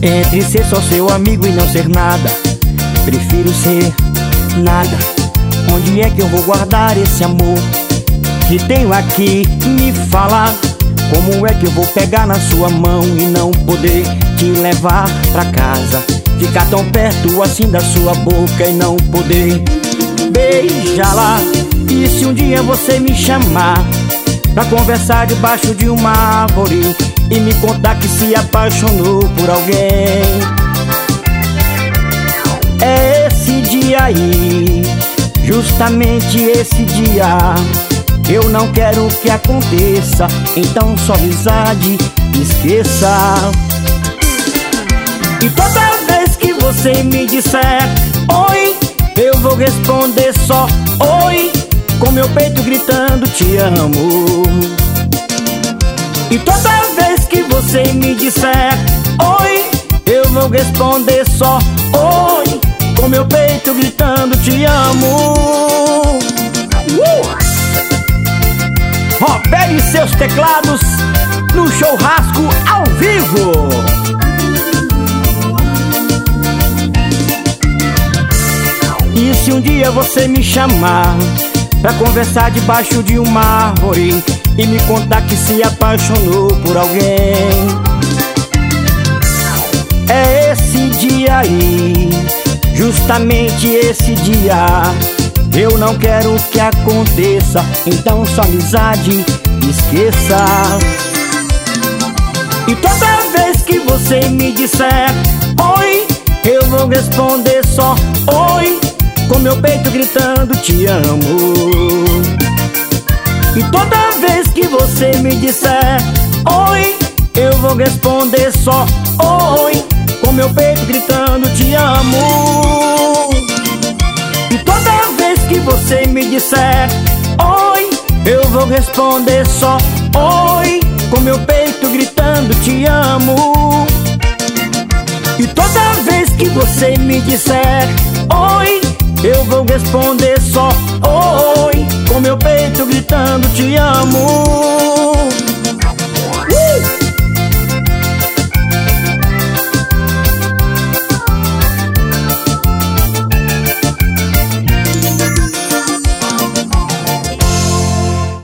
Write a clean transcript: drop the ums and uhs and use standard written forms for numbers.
Entre ser só seu amigo e não ser nada, prefiro ser nada. Onde é que eu vou guardar esse amor que tenho aqui? Me fala, como é que eu vou pegar na sua mão e não poder te levar pra casa? Ficar tão perto assim da sua boca e não poder beijá-la. E se um dia você me chamar pra conversar debaixo de uma árvore e me contar que se apaixonou por alguém, é esse dia aí, justamente esse dia. Eu não quero que aconteça, então só amizade esqueça. E toda vez que você me disser oi, eu vou responder só oi, com meu peito gritando te amo. E toda vez que você me disser oi, eu vou responder só oi, com meu peito gritando te amo. Roberto e seus teclados no churrasco ao vivo. E se um dia você me chamar pra conversar debaixo de uma árvore e me contar que se apaixonou por alguém, é esse dia aí, justamente esse dia. Eu não quero que aconteça, então só amizade esqueça. E toda vez que você me disser oi, eu vou responder só oi, com meu peito gritando te amo. E toda vez que você me disser oi, eu vou responder só oi, com meu peito gritando te amo. E toda vez que você me disser oi, eu vou responder só oi, com meu peito gritando te amo. E toda vez que você me disser oi, eu vou responder só oi, com meu peito gritando te amo.